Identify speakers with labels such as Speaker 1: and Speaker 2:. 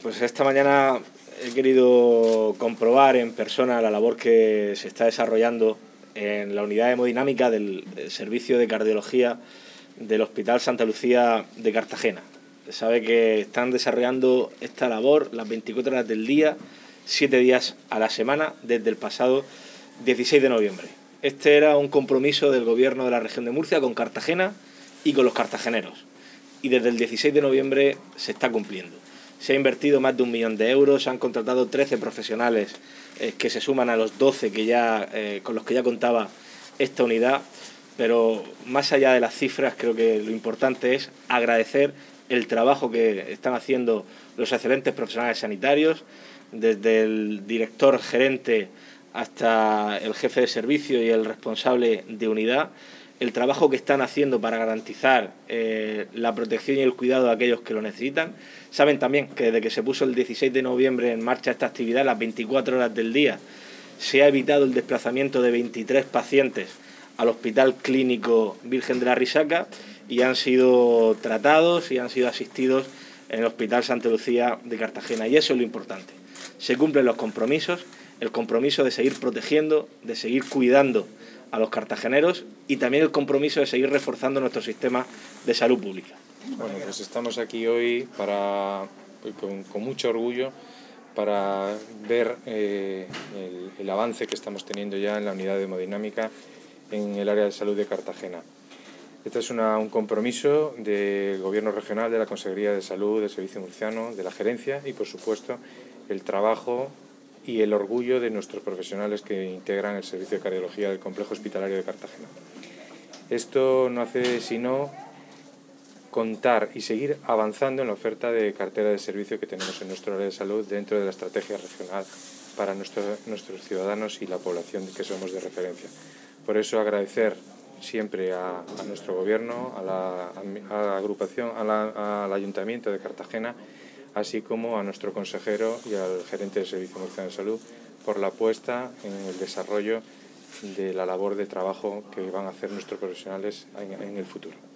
Speaker 1: Pues esta mañana he querido comprobar en persona la labor que se está desarrollando en la unidad hemodinámica del servicio de cardiología del Hospital Santa Lucía de Cartagena. Se sabe que están desarrollando esta labor las 24 horas del día, 7 días a la semana, desde el pasado 16 de noviembre. Este era un compromiso del Gobierno de la región de Murcia con Cartagena y con los cartageneros. Y desde el 16 de noviembre se está cumpliendo. Se ha invertido más de 1 millón de euros, se han contratado 13 profesionales que se suman a los 12 con los que ya contaba esta unidad. Pero más allá de las cifras, creo que lo importante es agradecer el trabajo que están haciendo los excelentes profesionales sanitarios, desde el director gerente hasta el jefe de servicio y el responsable de unidad, el trabajo que están haciendo para garantizar la protección y el cuidado de aquellos que lo necesitan. Saben también que desde que se puso el 16 de noviembre en marcha esta actividad, las 24 horas del día, se ha evitado el desplazamiento de 23 pacientes al Hospital Clínico Virgen de la Risaca y han sido tratados y han sido asistidos en el Hospital Santa Lucía de Cartagena. Y eso es lo importante. Se cumplen los compromisos, el compromiso de seguir protegiendo, de seguir cuidando a los cartageneros y también el compromiso de seguir reforzando nuestro sistema de salud pública.
Speaker 2: Bueno, pues estamos aquí hoy con mucho orgullo para ver el avance que estamos teniendo ya en la unidad de hemodinámica en el área de salud de Cartagena. Este es un compromiso del Gobierno regional, de la Consejería de Salud, del Servicio Murciano, de la Gerencia y, por supuesto, el trabajo y el orgullo de nuestros profesionales que integran el servicio de cardiología del complejo hospitalario de Cartagena. Esto no hace sino contar y seguir avanzando en la oferta de cartera de servicio que tenemos en nuestro área de salud dentro de la estrategia regional para nuestros ciudadanos y la población que somos de referencia. Por eso agradecer siempre a nuestro gobierno, a la agrupación, al Ayuntamiento de Cartagena, así como a nuestro consejero y al gerente del Servicio Murciano de Salud por la apuesta en el desarrollo de la labor de trabajo que van a hacer nuestros profesionales en el futuro.